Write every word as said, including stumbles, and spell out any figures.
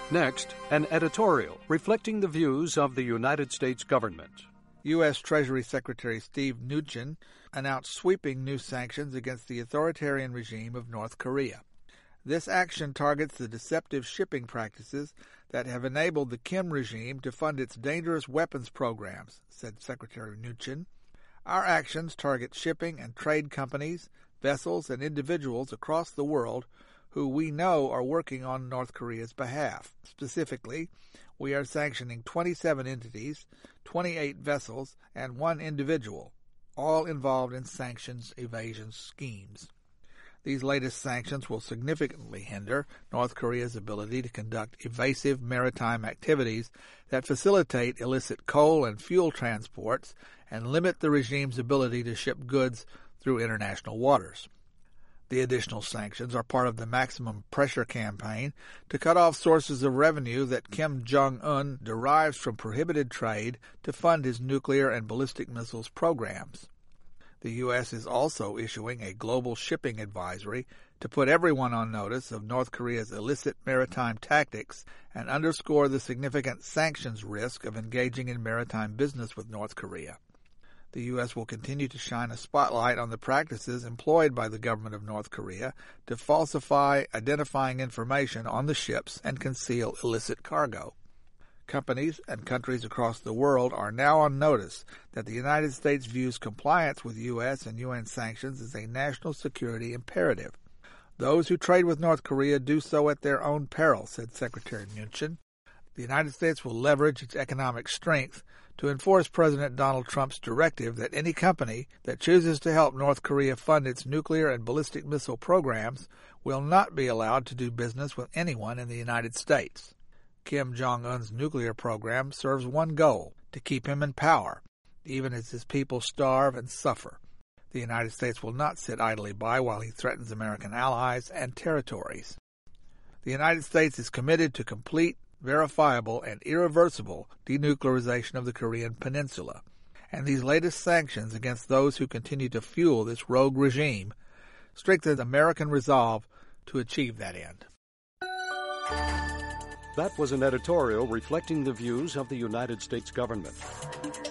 Next, an editorial reflecting the views of the United States government. U S. Treasury Secretary Steve Mnuchin announced sweeping new sanctions against the authoritarian regime of North Korea. This action targets the deceptive shipping practices that have enabled the Kim regime to fund its dangerous weapons programs, said Secretary Mnuchin. Our actions target shipping and trade companies, vessels, and individuals across the world who we know are working on North Korea's behalf. Specifically, we are sanctioning twenty-seven entities, twenty-eight vessels, and one individual, all involved in sanctions evasion schemes. These latest sanctions will significantly hinder North Korea's ability to conduct evasive maritime activities that facilitate illicit coal and fuel transports and limit the regime's ability to ship goods through international waters. The additional sanctions are part of the maximum pressure campaign to cut off sources of revenue that Kim Jong-un derives from prohibited trade to fund his nuclear and ballistic missiles programs. The U S is also issuing a global shipping advisory to put everyone on notice of North Korea's illicit maritime tactics and underscore the significant sanctions risk of engaging in maritime business with North Korea. The U S will continue to shine a spotlight on the practices employed by the government of North Korea to falsify identifying information on the ships and conceal illicit cargo. Companies and countries across the world are now on notice that the United States views compliance with U S and U N sanctions as a national security imperative. Those who trade with North Korea do so at their own peril, said Secretary Mnuchin. The United States will leverage its economic strength to enforce President Donald Trump's directive that any company that chooses to help North Korea fund its nuclear and ballistic missile programs will not be allowed to do business with anyone in the United States. Kim Jong-un's nuclear program serves one goal, to keep him in power, even as his people starve and suffer. The United States will not sit idly by while he threatens American allies and territories. The United States is committed to complete, verifiable, and irreversible denuclearization of the Korean Peninsula, and these latest sanctions against those who continue to fuel this rogue regime strengthen American resolve to achieve that end. That was an editorial reflecting the views of the United States government.